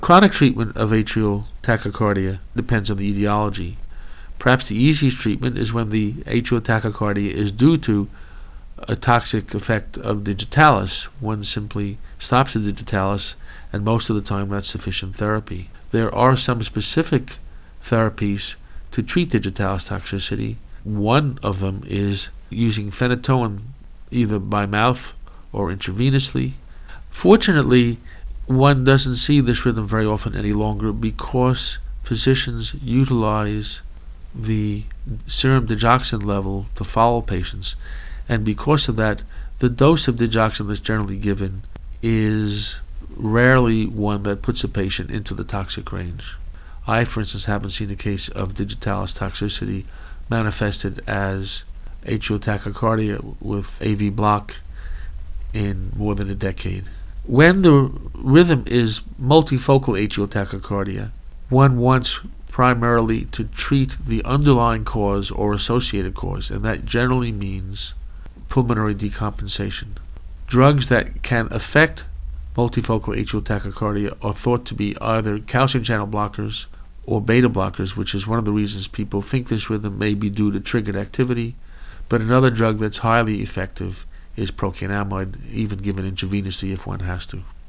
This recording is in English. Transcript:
Chronic treatment of atrial tachycardia depends on the etiology. Perhaps the easiest treatment is when the atrial tachycardia is due to a toxic effect of digitalis. One simply stops the digitalis, and most of the time that's sufficient therapy. There are some specific therapies to treat digitalis toxicity. One of them is using phenytoin either by mouth or intravenously. Fortunately, one doesn't see this rhythm very often any longer because physicians utilize the serum digoxin level to follow patients, and because of that, the dose of digoxin that's generally given is rarely one that puts a patient into the toxic range. I, for instance, haven't seen a case of digitalis toxicity manifested as atrial tachycardia with AV block in more than a decade. When the rhythm is multifocal atrial tachycardia, one wants primarily to treat the underlying cause or associated cause, and that generally means pulmonary decompensation. Drugs that can affect multifocal atrial tachycardia are thought to be either calcium channel blockers or beta blockers, which is one of the reasons people think this rhythm may be due to triggered activity. But another drug that's highly effective is procainamide, even given intravenously if one has to.